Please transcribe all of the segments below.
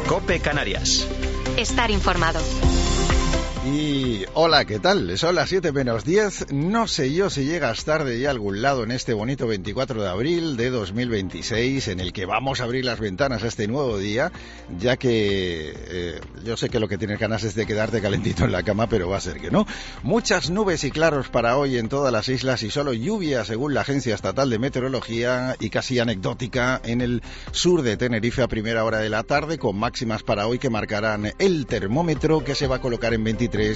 COPE Canarias. Estar informado. Y hola, ¿qué tal? Son las 7 menos 10. No sé yo si llegas tarde ya a algún lado en este bonito 24 de abril de 2026, en el que vamos a abrir las ventanas a este nuevo día, ya que yo sé que lo que tienes ganas es de quedarte calentito en la cama, pero va a ser que no. Muchas nubes y claros para hoy en todas las islas y solo lluvia, según la Agencia Estatal de Meteorología, y casi anecdótica en el sur de Tenerife a primera hora de la tarde, con máximas para hoy que marcarán el termómetro, que se va a colocar en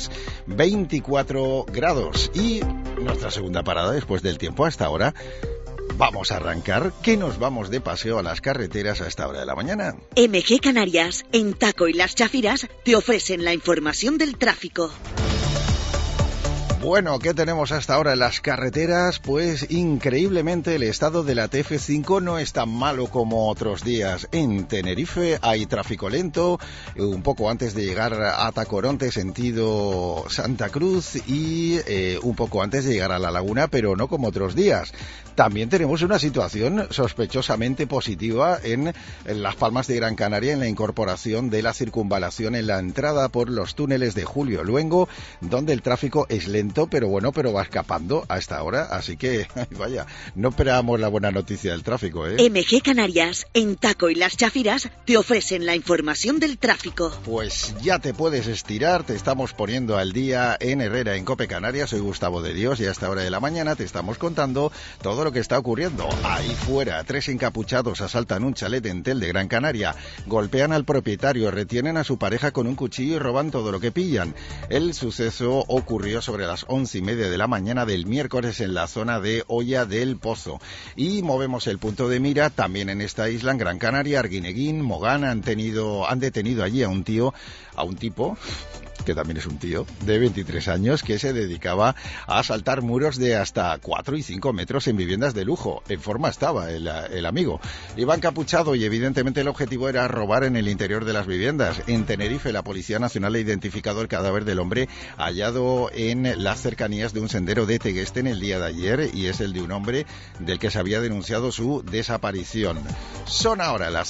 24 grados. Y nuestra segunda parada después del tiempo hasta ahora, vamos a arrancar, que nos vamos de paseo a las carreteras a esta hora de la mañana. MG Canarias, en Taco y Las Chafiras, te ofrecen la información del tráfico. Bueno, ¿qué tenemos hasta ahora en las carreteras? Pues increíblemente el estado de la TF5 no es tan malo como otros días. En Tenerife hay tráfico lento, un poco antes de llegar a Tacoronte, sentido Santa Cruz, y un poco antes de llegar a La Laguna, pero no como otros días. También tenemos una situación sospechosamente positiva en Las Palmas de Gran Canaria, en la incorporación de la circunvalación en la entrada por los túneles de Julio Luengo, donde el tráfico es lento, pero va escapando a esta hora, así que vaya, no esperábamos la buena noticia del tráfico, ¿eh? MG Canarias, en Taco y Las Chafiras, te ofrecen la información del tráfico. Pues ya te puedes estirar, te estamos poniendo al día en Herrera, en COPE Canarias. Soy Gustavo de Dios y a esta hora de la mañana te estamos contando todo lo que está ocurriendo. Ahí fuera, 3 encapuchados asaltan un chalet en Tel de Gran Canaria, golpean al propietario, retienen a su pareja con un cuchillo y roban todo lo que pillan. El suceso ocurrió sobre las 11:30 de la mañana del miércoles en la zona de Olla del Pozo. Y movemos el punto de mira también en esta isla, en Gran Canaria. Arguineguín, Mogán han detenido allí a un tipo, que también es un tío, de 23 años, que se dedicaba a asaltar muros de hasta 4 y 5 metros en viviendas de lujo. En forma estaba el amigo. Iba encapuchado y evidentemente el objetivo era robar en el interior de las viviendas. En Tenerife, la Policía Nacional ha identificado el cadáver del hombre hallado en las cercanías de un sendero de Tegueste en el día de ayer, y es el de un hombre del que se había denunciado su desaparición. Son ahora las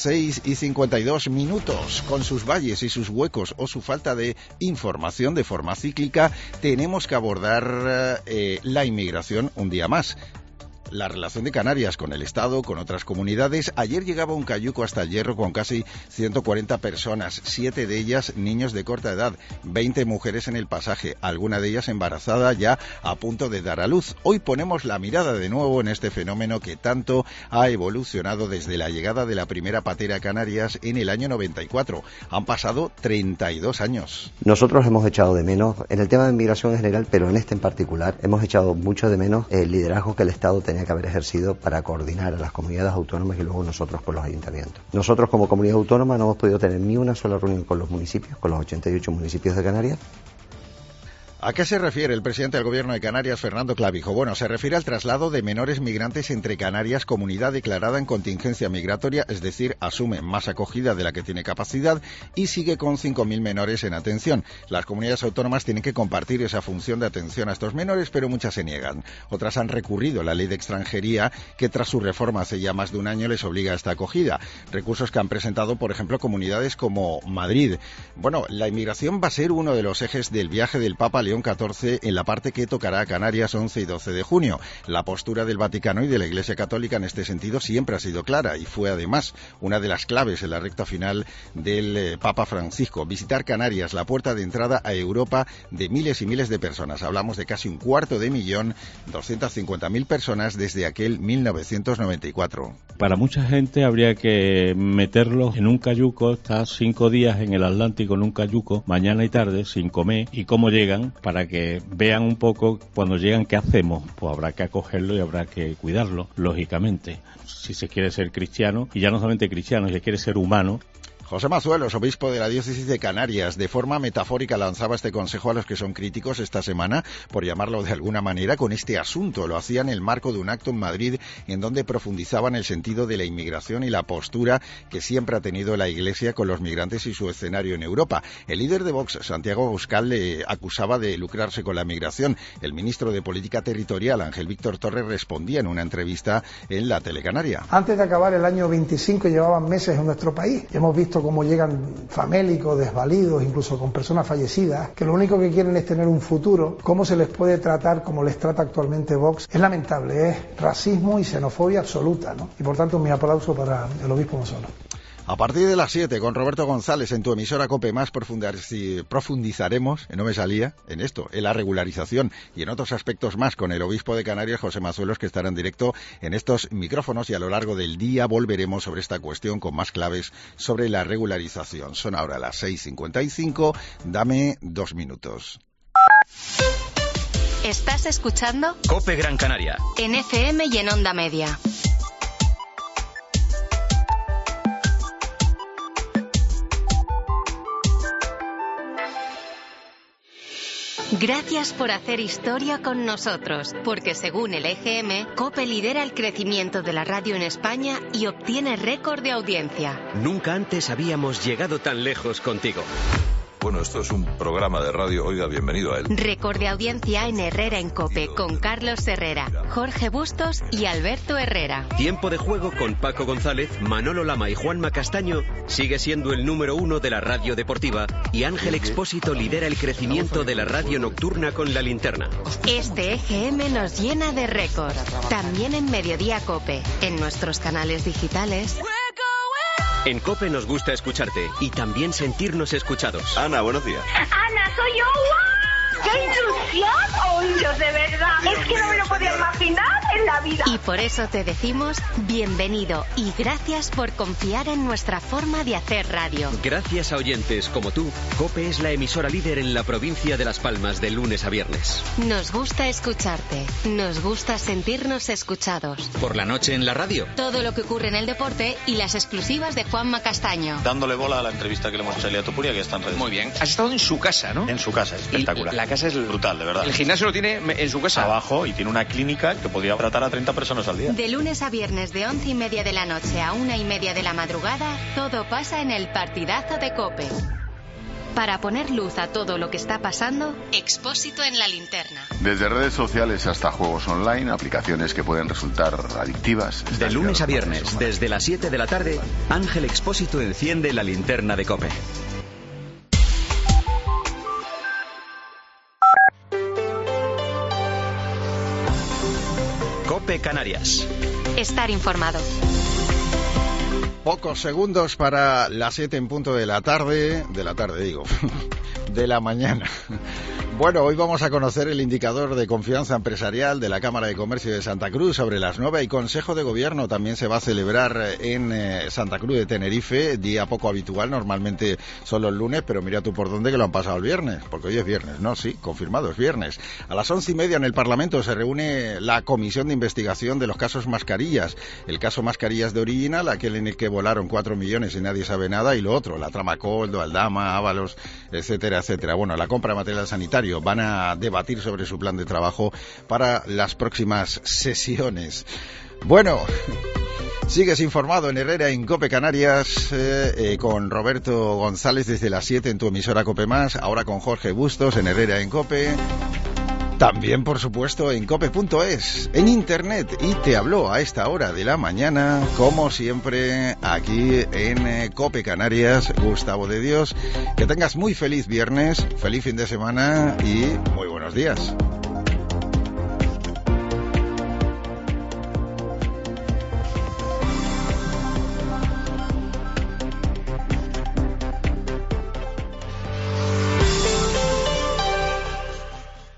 6:52. Con sus valles y sus huecos o su falta de información de forma cíclica, tenemos que abordar la inmigración un día más. La relación de Canarias con el Estado, con otras comunidades. Ayer llegaba un cayuco hasta el Hierro con casi 140 personas, 7 de ellas niños de corta edad, 20 mujeres en el pasaje, alguna de ellas embarazada ya a punto de dar a luz. Hoy ponemos la mirada de nuevo en este fenómeno que tanto ha evolucionado desde la llegada de la primera patera a Canarias en el año 94. Han pasado 32 años. Nosotros hemos echado de menos, en el tema de inmigración en general, pero en este en particular, hemos echado mucho de menos el liderazgo que el Estado tenía que haber ejercido para coordinar a las comunidades autónomas y luego nosotros con los ayuntamientos. Nosotros como comunidad autónoma no hemos podido tener ni una sola reunión con los municipios, con los 88 municipios de Canarias. ¿A qué se refiere el presidente del Gobierno de Canarias, Fernando Clavijo? Bueno, se refiere al traslado de menores migrantes entre Canarias, comunidad declarada en contingencia migratoria, es decir, asume más acogida de la que tiene capacidad y sigue con 5.000 menores en atención. Las comunidades autónomas tienen que compartir esa función de atención a estos menores, pero muchas se niegan. Otras han recurrido a la ley de extranjería, que tras su reforma hace ya más de un año les obliga a esta acogida. Recursos que han presentado, por ejemplo, comunidades como Madrid. Bueno, la inmigración va a ser uno de los ejes del viaje del Papa León XIV en la parte que tocará a Canarias 11 y 12 de junio. La postura del Vaticano y de la Iglesia Católica en este sentido siempre ha sido clara y fue además una de las claves en la recta final del Papa Francisco. Visitar Canarias, la puerta de entrada a Europa de miles y miles de personas. Hablamos de casi 250.000, 250.000 personas desde aquel 1994. Para mucha gente habría que meterlos en un cayuco, estar 5 días en el Atlántico en un cayuco, mañana y tarde, sin comer, y cómo llegan, para que vean un poco cuando llegan qué hacemos. Pues habrá que acogerlo y habrá que cuidarlo, lógicamente. Si se quiere ser cristiano, y ya no solamente cristiano, si se quiere ser humano. José Mazuelos, obispo de la diócesis de Canarias, de forma metafórica lanzaba este consejo a los que son críticos esta semana, por llamarlo de alguna manera, con este asunto. Lo hacía en el marco de un acto en Madrid en donde profundizaban el sentido de la inmigración y la postura que siempre ha tenido la Iglesia con los migrantes y su escenario en Europa. El líder de Vox, Santiago Abascal, le acusaba de lucrarse con la migración. El ministro de Política Territorial, Ángel Víctor Torres, respondía en una entrevista en la Telecanaria. Antes de acabar el año 25 llevaban meses en nuestro país. Hemos visto visto cómo llegan famélicos, desvalidos, incluso con personas fallecidas, que lo único que quieren es tener un futuro. Cómo se les puede tratar como les trata actualmente Vox es lamentable, es racismo y xenofobia absoluta, ¿no? Y por tanto mi aplauso para el obispo Monzón. A partir de las 7, con Roberto González, en tu emisora COPE Más, profundizaremos, no me salía, en esto, en la regularización y en otros aspectos más, con el obispo de Canarias, José Mazuelos, que estará en directo en estos micrófonos, y a lo largo del día volveremos sobre esta cuestión con más claves sobre la regularización. Son ahora las 6:55, dame 2 minutos. ¿Estás escuchando? COPE Gran Canaria. En FM y en Onda Media. Gracias por hacer historia con nosotros, porque según el EGM, COPE lidera el crecimiento de la radio en España y obtiene récord de audiencia. Nunca antes habíamos llegado tan lejos contigo. Bueno, esto es un programa de radio, oiga, bienvenido a él. Récord de audiencia en Herrera en COPE, con Carlos Herrera, Jorge Bustos y Alberto Herrera. Tiempo de juego con Paco González, Manolo Lama y Juanma Castaño sigue siendo el número 1 de la radio deportiva, y Ángel Expósito lidera el crecimiento de la radio nocturna con La Linterna. Este EGM nos llena de récord. También en Mediodía COPE, en nuestros canales digitales. En COPE nos gusta escucharte y también sentirnos escuchados. Ana, buenos días. Ana, soy yo. ¡Qué ilusión! ¡Oídos, de verdad! Es que no me lo podía imaginar en la vida. Y por eso te decimos bienvenido y gracias por confiar en nuestra forma de hacer radio. Gracias a oyentes como tú, COPE es la emisora líder en la provincia de Las Palmas de lunes a viernes. Nos gusta escucharte. Nos gusta sentirnos escuchados. Por la noche en la radio. Todo lo que ocurre en el deporte y las exclusivas de Juanma Castaño. Dándole bola a la entrevista que le hemos hecho a Elia Topuria, que está en redes. Muy bien. Has estado en su casa, ¿no? En su casa, es espectacular. La casa es brutal, de verdad. El gimnasio lo tiene en su casa. Abajo, y tiene una clínica que podría tratar a 30 personas al día. De lunes a viernes de 11:30 de la noche a 1:30 de la madrugada, todo pasa en el partidazo de COPE. Para poner luz a todo lo que está pasando, Expósito en La Linterna. Desde redes sociales hasta juegos online, aplicaciones que pueden resultar adictivas. De lunes a viernes, desde las 7 de la tarde, Ángel Expósito enciende la linterna de COPE. COPE Canarias. Estar informado. Pocos segundos para las 7 en punto de la tarde digo, de la mañana. Bueno, hoy vamos a conocer el indicador de confianza empresarial de la Cámara de Comercio de Santa Cruz sobre las 9. Y Consejo de Gobierno también se va a celebrar en Santa Cruz de Tenerife, día poco habitual, normalmente son los lunes, pero mira tú por dónde que lo han pasado el viernes, porque hoy es viernes, ¿no? Sí, confirmado, es viernes. A las 11:30 en el Parlamento se reúne la Comisión de Investigación de los casos Mascarillas. El caso Mascarillas de Original, aquel en el que volaron 4 millones y nadie sabe nada, y lo otro, la trama Coldo, Aldama, Ábalos, etcétera, etcétera. Bueno, la compra de material sanitario. Van a debatir sobre su plan de trabajo para las próximas sesiones. Bueno, sigues informado en Herrera en COPE Canarias, con Roberto González desde las 7 en tu emisora COPE Más, ahora con Jorge Bustos en Herrera en COPE. También, por supuesto, en cope.es, en internet, y te habló a esta hora de la mañana, como siempre, aquí en COPE Canarias, Gustavo de Dios. Que tengas muy feliz viernes, feliz fin de semana y muy buenos días.